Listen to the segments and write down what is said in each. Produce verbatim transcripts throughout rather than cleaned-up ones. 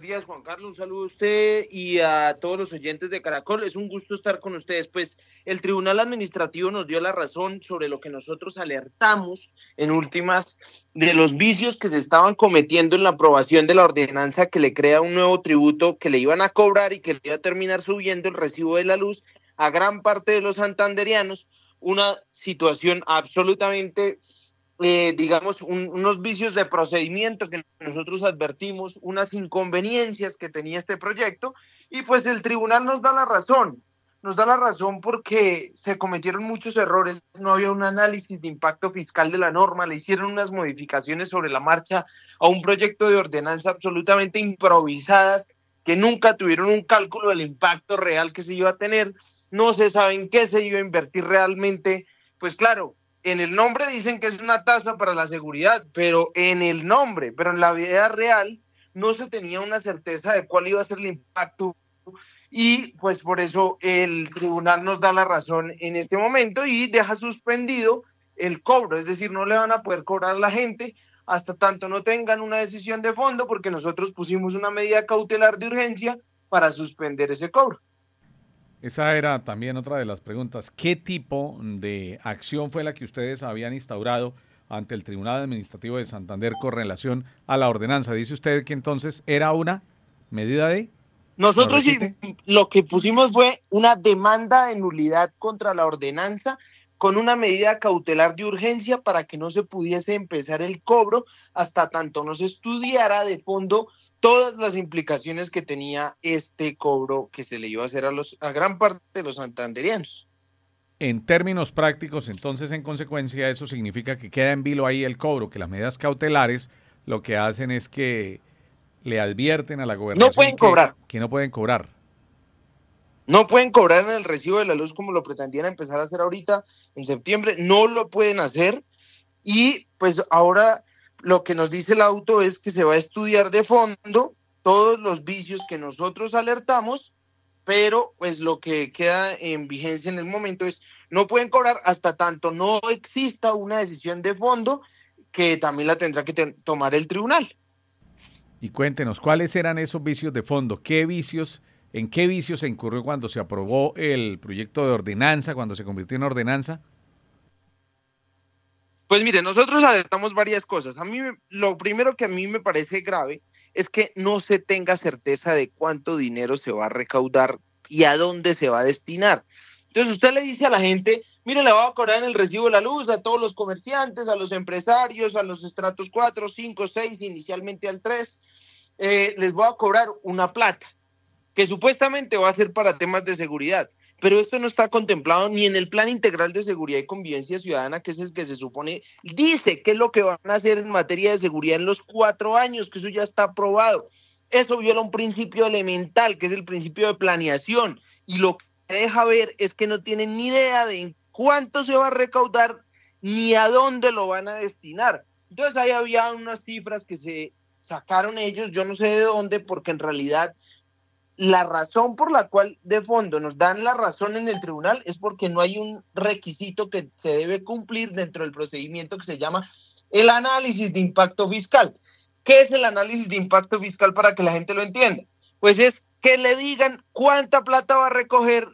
días, Juan Carlos. Un saludo a usted y a todos los oyentes de Caracol. Es un gusto estar con ustedes. Pues el Tribunal Administrativo nos dio la razón sobre lo que nosotros alertamos en últimas de los vicios que se estaban cometiendo en la aprobación de la ordenanza que le crea un nuevo tributo que le iban a cobrar y que le iba a terminar subiendo el recibo de la luz a gran parte de los santanderianos. Una situación absolutamente... Eh, digamos, un, unos vicios de procedimiento que nosotros advertimos, unas inconveniencias que tenía este proyecto, y pues el tribunal nos da la razón, nos da la razón porque se cometieron muchos errores, no había un análisis de impacto fiscal de la norma, le hicieron unas modificaciones sobre la marcha a un proyecto de ordenanza absolutamente improvisadas, que nunca tuvieron un cálculo del impacto real que se iba a tener, no se sabe en qué se iba a invertir realmente, pues claro, en el nombre dicen que es una tasa para la seguridad, pero en el nombre, pero en la vida real no se tenía una certeza de cuál iba a ser el impacto y pues por eso el tribunal nos da la razón en este momento y deja suspendido el cobro, es decir, no le van a poder cobrar a la gente hasta tanto no tengan una decisión de fondo porque nosotros pusimos una medida cautelar de urgencia para suspender ese cobro. Esa era también otra de las preguntas. ¿Qué tipo de acción fue la que ustedes habían instaurado ante el Tribunal Administrativo de Santander con relación a la ordenanza? Dice usted que entonces era una medida de... Nosotros sí, lo que pusimos fue una demanda de nulidad contra la ordenanza con una medida cautelar de urgencia para que no se pudiese empezar el cobro hasta tanto no se estudiara de fondo todas las implicaciones que tenía este cobro que se le iba a hacer a, los, a gran parte de los santanderianos. En términos prácticos, entonces, en consecuencia, eso significa que queda en vilo ahí el cobro, que las medidas cautelares lo que hacen es que le advierten a la gobernación no pueden que, cobrar. que no pueden cobrar. No pueden cobrar en el recibo de la luz como lo pretendían empezar a hacer ahorita en septiembre, no lo pueden hacer y pues ahora... Lo que nos dice el auto es que se va a estudiar de fondo todos los vicios que nosotros alertamos, pero pues lo que queda en vigencia en el momento es no pueden cobrar hasta tanto no exista una decisión de fondo que también la tendrá que te- tomar el tribunal. Y cuéntenos, ¿cuáles eran esos vicios de fondo? ¿Qué vicios, en qué vicios se incurrió cuando se aprobó el proyecto de ordenanza, cuando se convirtió en ordenanza? Pues mire, nosotros alertamos varias cosas. A mí, lo primero que a mí me parece grave es que no se tenga certeza de cuánto dinero se va a recaudar y a dónde se va a destinar. Entonces usted le dice a la gente, mire, le va a cobrar en el recibo de la luz a todos los comerciantes, a los empresarios, a los estratos cuatro, cinco, seis, inicialmente al tres, eh, les voy a cobrar una plata que supuestamente va a ser para temas de seguridad. Pero esto no está contemplado ni en el Plan Integral de Seguridad y Convivencia Ciudadana, que es el que se supone, dice qué es lo que van a hacer en materia de seguridad en los cuatro años, que eso ya está aprobado. Eso viola un principio elemental, que es el principio de planeación, y lo que deja ver es que no tienen ni idea de en cuánto se va a recaudar ni a dónde lo van a destinar. Entonces ahí había unas cifras que se sacaron ellos, yo no sé de dónde, porque en realidad la razón por la cual de fondo nos dan la razón en el tribunal es porque no hay un requisito que se debe cumplir dentro del procedimiento que se llama el análisis de impacto fiscal. ¿Qué es el análisis de impacto fiscal para que la gente lo entienda? Pues es que le digan cuánta plata va a recoger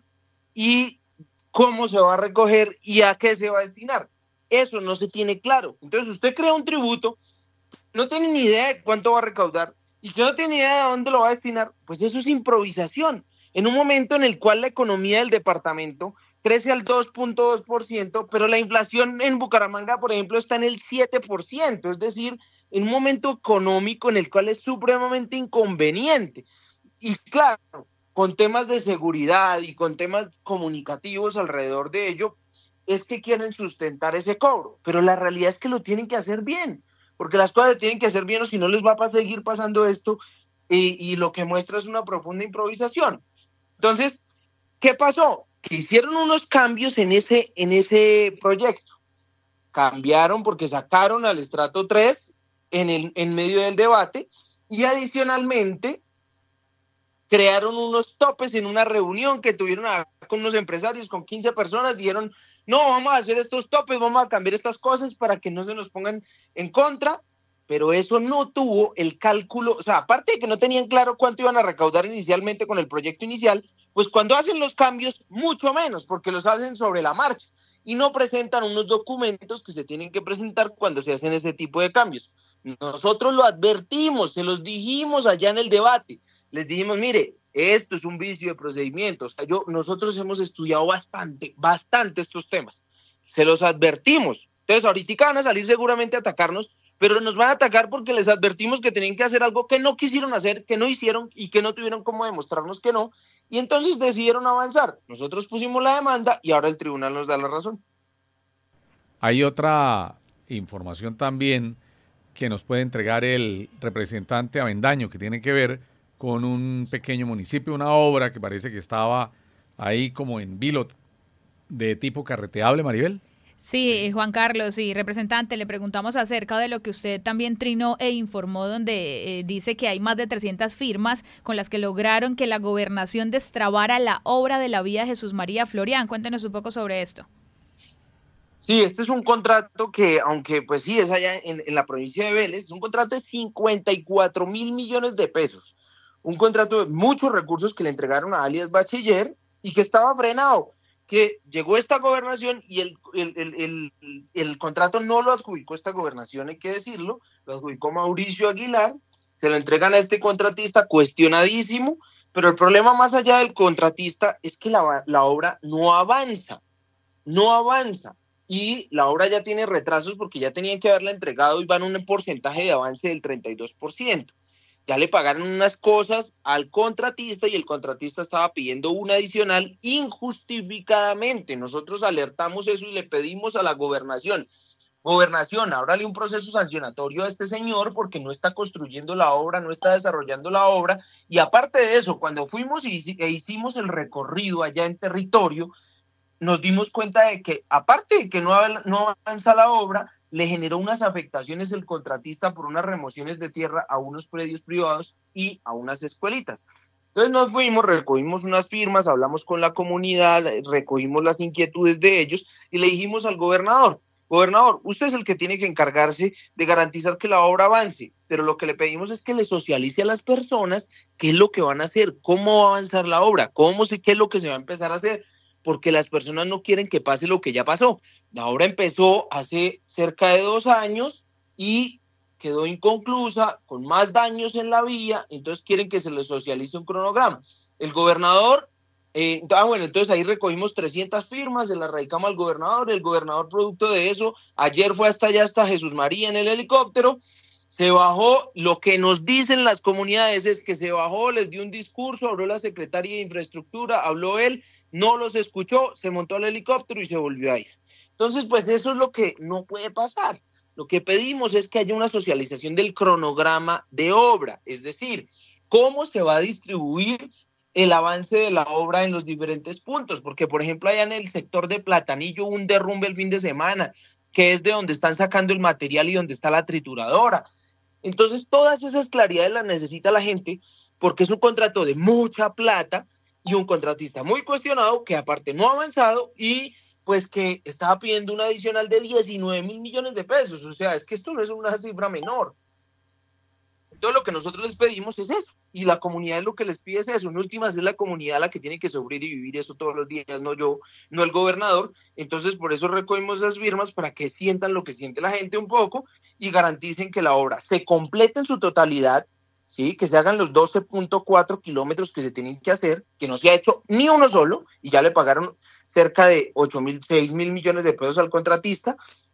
y cómo se va a recoger y a qué se va a destinar. Eso no se tiene claro. Entonces usted crea un tributo, no tiene ni idea de cuánto va a recaudar, y que no tiene idea de dónde lo va a destinar, pues eso es improvisación. En un momento en el cual la economía del departamento crece al dos punto dos por ciento, pero la inflación en Bucaramanga, por ejemplo, está en el siete por ciento, es decir, en un momento económico en el cual es supremamente inconveniente. Y claro, con temas de seguridad y con temas comunicativos alrededor de ello, es que quieren sustentar ese cobro, pero la realidad es que lo tienen que hacer bien, porque las cosas se tienen que hacer bien o si no les va a seguir pasando esto y, y lo que muestra es una profunda improvisación. Entonces, ¿qué pasó? Que hicieron unos cambios en ese, en ese proyecto. Cambiaron porque sacaron al estrato tres en, el, en medio del debate y adicionalmente crearon unos topes en una reunión que tuvieron a, con unos empresarios, con quince personas, dijeron, no, vamos a hacer estos topes, vamos a cambiar estas cosas para que no se nos pongan en contra, pero eso no tuvo el cálculo, o sea, aparte de que no tenían claro cuánto iban a recaudar inicialmente con el proyecto inicial, pues cuando hacen los cambios, mucho menos, porque los hacen sobre la marcha y no presentan unos documentos que se tienen que presentar cuando se hacen ese tipo de cambios. Nosotros lo advertimos, se los dijimos allá en el debate, les dijimos, mire, esto es un vicio de procedimientos. O sea, yo, nosotros hemos estudiado bastante, bastante estos temas, se los advertimos. Entonces ahorita van a salir seguramente a atacarnos, pero nos van a atacar porque les advertimos que tenían que hacer algo que no quisieron hacer, que no hicieron y que no tuvieron cómo demostrarnos que no, y entonces decidieron avanzar. Nosotros pusimos la demanda y ahora el tribunal nos da la razón. Hay otra información también que nos puede entregar el representante Avendaño, que tiene que ver con un pequeño municipio, una obra que parece que estaba ahí como en vilo de tipo carreteable, Maribel. Sí, Juan Carlos, sí, representante, le preguntamos acerca de lo que usted también trinó e informó, donde eh, dice que hay más de trescientas firmas con las que lograron que la gobernación destrabara la obra de la vía Jesús María Florián. Cuéntenos un poco sobre esto. Sí, este es un contrato que, aunque pues sí, es allá en, en la provincia de Vélez, es un contrato de cincuenta y cuatro mil millones de pesos. Un contrato de muchos recursos que le entregaron a alias Bachiller y que estaba frenado. Que llegó esta gobernación y el, el, el, el, el contrato no lo adjudicó esta gobernación, hay que decirlo, lo adjudicó Mauricio Aguilar, se lo entregan a este contratista cuestionadísimo, pero el problema más allá del contratista es que la, la obra no avanza, no avanza, y la obra ya tiene retrasos porque ya tenían que haberla entregado y van a un porcentaje de avance del treinta y dos por ciento. Ya le pagaron unas cosas al contratista y el contratista estaba pidiendo una adicional injustificadamente. Nosotros alertamos eso y le pedimos a la gobernación, gobernación, ábrale un proceso sancionatorio a este señor porque no está construyendo la obra, no está desarrollando la obra. Y aparte de eso, cuando fuimos y e hicimos el recorrido allá en territorio, nos dimos cuenta de que, aparte de que no, no avanza la obra, le generó unas afectaciones el contratista por unas remociones de tierra a unos predios privados y a unas escuelitas. Entonces nos fuimos, recogimos unas firmas, hablamos con la comunidad, recogimos las inquietudes de ellos y le dijimos al gobernador, gobernador, usted es el que tiene que encargarse de garantizar que la obra avance, pero lo que le pedimos es que le socialice a las personas qué es lo que van a hacer, cómo va a avanzar la obra, cómo se, qué es lo que se va a empezar a hacer, porque las personas no quieren que pase lo que ya pasó. La obra empezó hace cerca de dos años y quedó inconclusa, con más daños en la vía, entonces quieren que se les socialice un cronograma. El gobernador, eh, ah, bueno, entonces ahí recogimos trescientas firmas, se las radicamos al gobernador, el gobernador producto de eso, ayer fue hasta allá, hasta Jesús María en el helicóptero, se bajó, lo que nos dicen las comunidades es que se bajó, les dio un discurso, habló la secretaria de infraestructura, habló él, no los escuchó, se montó al helicóptero y se volvió a ir. Entonces, pues eso es lo que no puede pasar. Lo que pedimos es que haya una socialización del cronograma de obra, es decir, cómo se va a distribuir el avance de la obra en los diferentes puntos, porque por ejemplo allá en el sector de Platanillo hubo un derrumbe el fin de semana, que es de donde están sacando el material y donde está la trituradora. Entonces todas esas claridades las necesita la gente porque es un contrato de mucha plata y un contratista muy cuestionado que aparte no ha avanzado y pues que estaba pidiendo un adicional de diecinueve mil millones de pesos. O sea, es que esto no es una cifra menor. Entonces lo que nosotros les pedimos es eso, y la comunidad lo que les pide es eso. En últimas es la comunidad la que tiene que sufrir y vivir eso todos los días, no yo, no el gobernador. Entonces por eso recogimos esas firmas para que sientan lo que siente la gente un poco y garanticen que la obra se complete en su totalidad, ¿sí? Que se hagan los doce punto cuatro kilómetros que se tienen que hacer, que no se ha hecho ni uno solo, y ya le pagaron cerca de ocho mil, seis mil millones de pesos al contratista,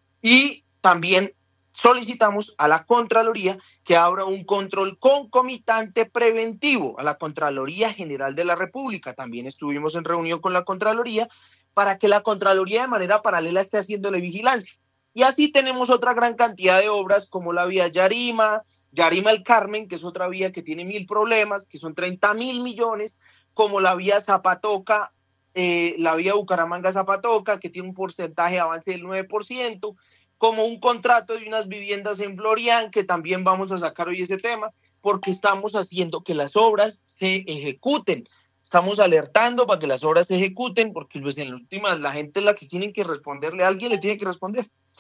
y también solicitamos a la Contraloría que abra un control concomitante preventivo a la Contraloría General de la República. También estuvimos en reunión con la Contraloría para que la Contraloría de manera paralela esté haciéndole vigilancia. Y así tenemos otra gran cantidad de obras como la vía Yarima, Yarima El Carmen, que es otra vía que tiene mil problemas, que son treinta mil millones, como la vía Zapatoca, eh, la vía Bucaramanga-Zapatoca, que tiene un porcentaje de avance del nueve por ciento, como un contrato de unas viviendas en Florián, que también vamos a sacar hoy ese tema, porque estamos haciendo que las obras se ejecuten. Estamos alertando para que las obras se ejecuten, porque pues en las últimas la gente es la que tiene que responderle, alguien le tiene que responder.